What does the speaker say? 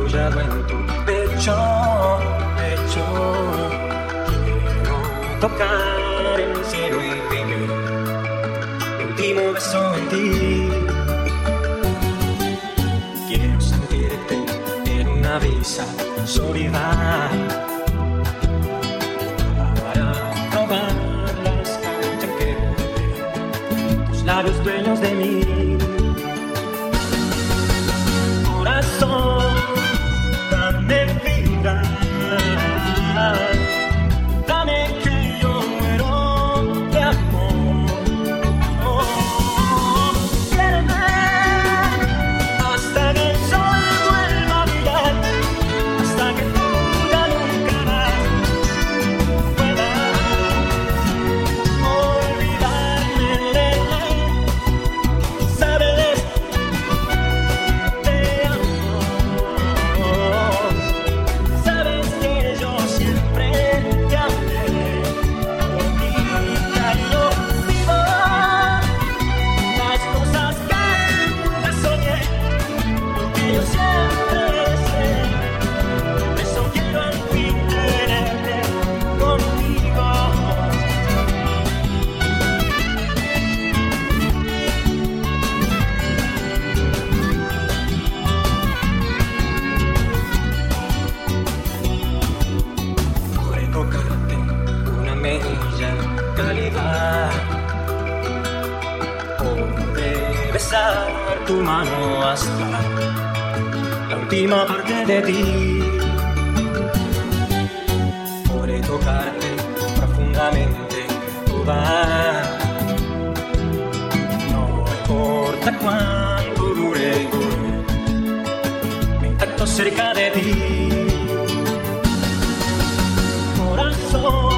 apoyado en tu pecho, pecho. Quiero tocar el cielo y vivir mi último beso en ti. Quiero sentirte en una brisa soledad para probar las canchas que tus labios dueños de mí. Corazón, dame vida, dame que yo muero de amor. Quiéreme hasta que el sol vuelva a brillar, hasta que tú ya nunca más puedas olvidarme. Sabes, calidad, podré besar tu mano hasta la última parte de ti. Podré tocarte profundamente toda, no importa cuánto dure mi intacto cerca de ti. Corazón,